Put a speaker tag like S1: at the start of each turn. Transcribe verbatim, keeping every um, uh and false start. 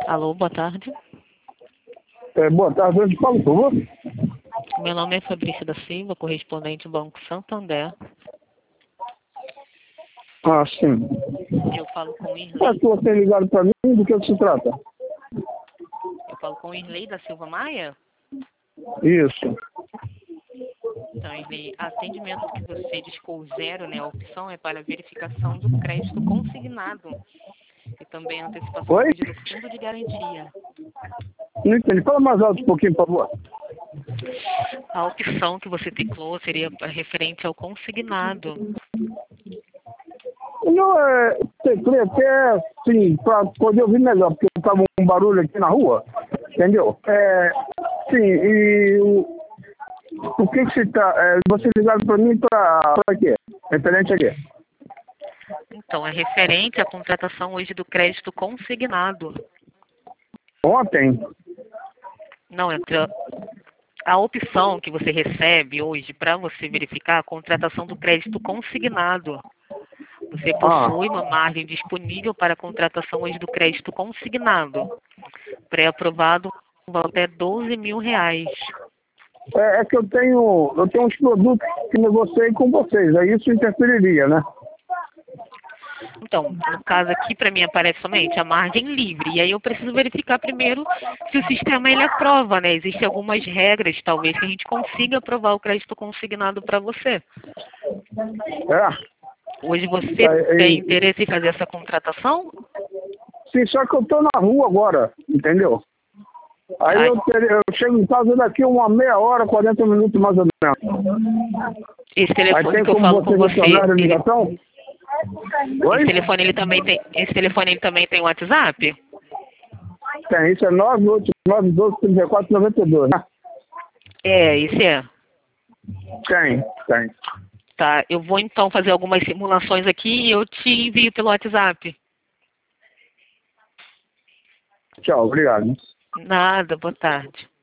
S1: Alô, boa tarde.
S2: É, boa tarde, eu te falo, por favor.
S1: Meu nome é Fabrício da Silva, correspondente do Banco Santander.
S2: Ah, sim.
S1: Eu falo com o
S2: É
S1: Irley.
S2: que você tem ligado para mim, do que se trata?
S1: Eu falo com o Irley da Silva Maia?
S2: Isso.
S1: Então, Irley, atendimento que você discou zero, né? A opção é para verificação do crédito consignado e também antecipação
S2: Oi?
S1: hoje do fundo de garantia.
S2: Não entendi. Fala mais alto um pouquinho, por favor.
S1: A opção que você teclou seria referente ao consignado.
S2: Não, é... Teclei até, sim, para poder ouvir melhor, porque estava um barulho aqui na rua, entendeu? É... Sim, e... O, o que que se tá... É, você ligado para mim para quê? Referente a quê?
S1: Então, é referente à contratação hoje do crédito consignado.
S2: Ontem?
S1: Não, é pra- a opção que você recebe hoje para você verificar a contratação do crédito consignado. Você
S2: Ah,
S1: possui uma margem disponível para a contratação hoje do crédito consignado, pré-aprovado com valor até doze mil reais.
S2: é, é que eu tenho, eu tenho uns produtos que negociei com vocês, aí isso interferiria, né?
S1: Então, no caso aqui, para mim aparece somente a margem livre. E aí eu preciso verificar primeiro se o sistema ele aprova, né? Existem algumas regras, talvez, que a gente consiga aprovar o crédito consignado para você.
S2: É.
S1: Hoje você
S2: É, é,
S1: tem interesse em fazer essa contratação?
S2: sim, só que eu tô na rua agora, entendeu? Aí
S1: Ah,
S2: eu, terei- eu chego em casa daqui uma meia hora, quarenta minutos mais ou menos.
S1: esse
S2: Aí
S1: telefone
S2: tem
S1: que eu
S2: como
S1: falo com
S2: você
S1: você,
S2: retornar a
S1: ele,
S2: ligação?
S1: esse
S2: Oi?
S1: telefone ele também tem, esse telefone ele também tem WhatsApp?
S2: Tem, isso é nove oito nove, doze, trinta e quatro, noventa e dois, né?
S1: É, esse é.
S2: Tem, tem.
S1: Tá, eu vou então fazer algumas simulações aqui e eu te envio pelo WhatsApp.
S2: Tchau, obrigado.
S1: Nada, boa tarde.